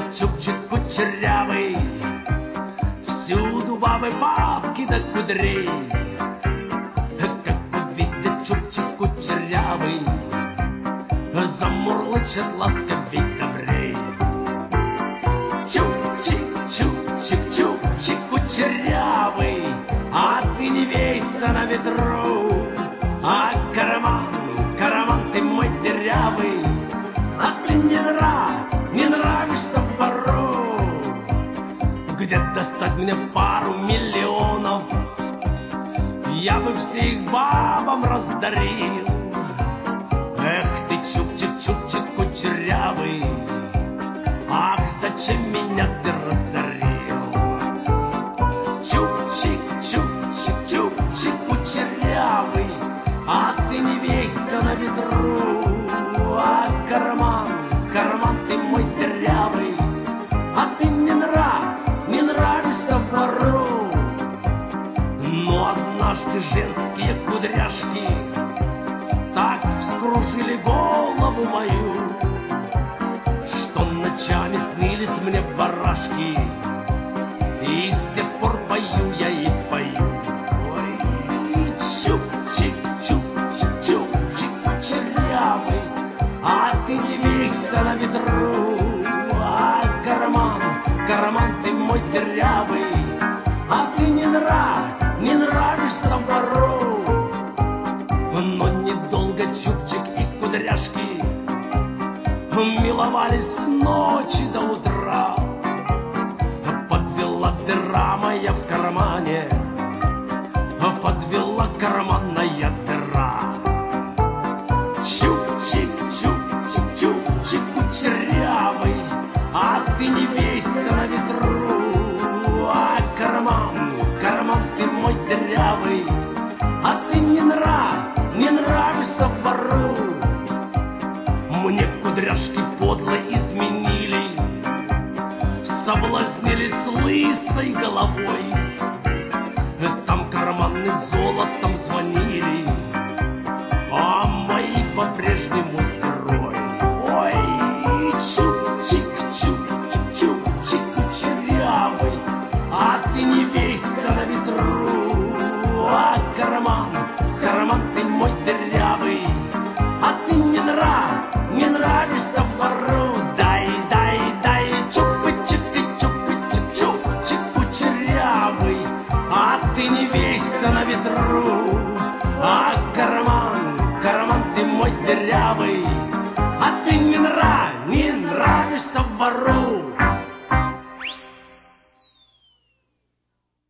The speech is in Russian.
чубчик кучерявый, всюду бабы, бабки да кудрей. Как увидит чубчик кучерявый, замурлычет ласковей добрей. Чубчик, чубчик, чубчик кучерявый, а ты не вейся на ветру. А карман, карман ты мой дырявый, а ты не нравишься в пору. Где достать мне пару миллионов, я бы всех бабам раздарил. Эх ты, чубчик, чубчик кучерявый, ах, зачем меня ты разорил? Чубчик, чубчик, чубчик кучерявый, а ты не вейся на ветру. А карман, карман ты мой дырявый, а ты не нравишься вору. Но однажды женские кудряшки так вскружили голову мою, что ночами снились мне барашки, и с тех пор пою я и пою. Ой, чубчик, чубчик, чубчик кучерявый, а ты не вейся на ветру. А карман, карман ты мой дырявый, а ты не нравишься в пору. Но недолго чубчик и кудряшки миловались с ночи до утра. Подвела дыра моя в кармане, подвела карманная дыра. Чубчик, чубчик, чубчик кучерявый, а ты не вейся на ветру. А карман, карман ты мой дырявый, а ты не нравишься в пору. Мне кудряшки подло изменили, соблазнили с лысой головой. Там карманы золотом звонили, а мои по-прежнему строй. Ой, чубчик, чубчик, чубчик кучерявый, а ты не вейся на ветру. А карман, карман ты мой дырявый, а ты не нравишься в пору. Дай, дай, дай, чупычик и чупычик, чупчик кучерявый, а ты не вейся на ветру. А карман, карман ты мой дырявый, а ты не нравишься в пору.